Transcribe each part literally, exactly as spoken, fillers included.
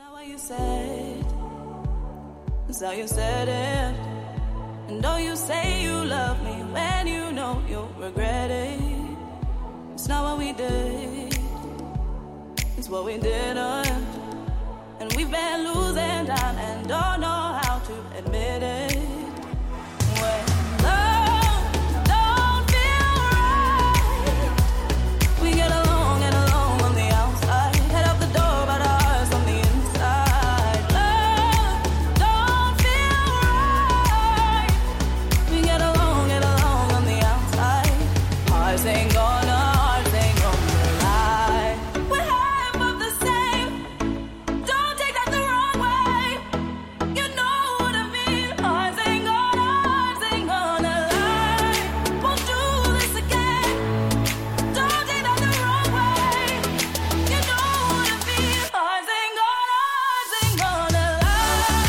not what you said, it's how you said it. And though you say you love me, when you know you'll regret it. It's not what we did, it's what we didn't. And we've been losing time and don't know how to admit it. When love don't feel right, we get along and along on the outside, head out the door but our hearts on the inside. Love don't feel right, we get along and along on the outside, hearts ain't gonna, hearts ain't gonna lie. We're half of the same, don't take that the wrong way, you know what I mean. Hearts ain't gonna, hearts ain't gonna lie. Won't do this again, don't take that the wrong way, you know what I mean. Hearts ain't gonna, hearts ain't gonna lie.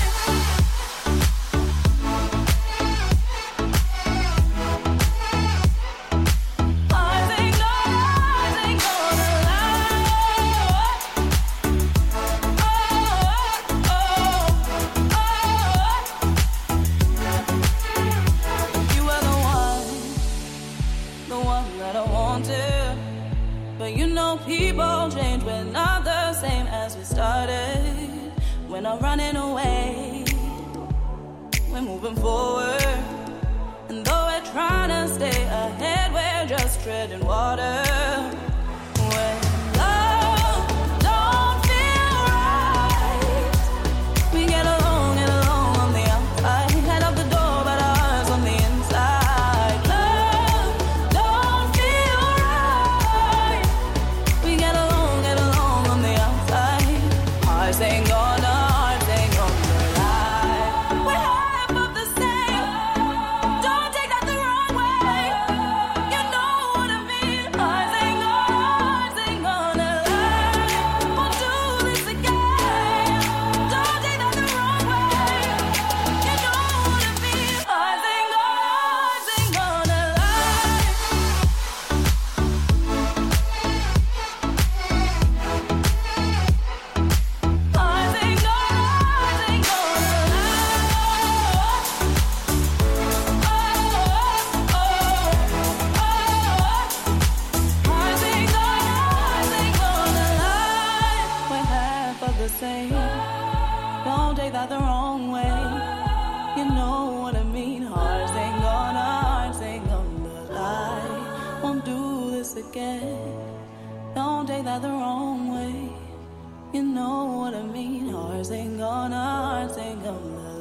Hearts ain't gonna, hearts ain't gonna lie. Oh, oh, oh. You were the one, the one that I wanted. But you know people change, we're not the same as we started. We're not running away, we're moving forward. And though we're trying to stay ahead, we're just treading water. When love don't feel right, we get along and along on the outside, head out the door but our hearts on the inside. Love don't feel right, we get along and along on the outside, hearts ain't gonna, hearts ain't gonna lie. We're half of the same, don't take that the wrong way, you know what I mean. Hearts ain't gonna, hearts ain't gonna lie. Won't do this again, don't take that the wrong way, you know what I mean. Hearts ain't gonna, hearts ain't gonna lie. Hearts ain't gonna, hearts ain't gonna lie. Oh, oh, oh, oh. Hearts ain't gonna, hearts ain't gonna lie. We're half of the same, don't take that the wrong way, you know what I mean. Hearts ain't gonna, hearts ain't gonna lie. Won't do this again, don't take that the wrong way, you know what I mean. Hearts ain't gonna, hearts ain't gonna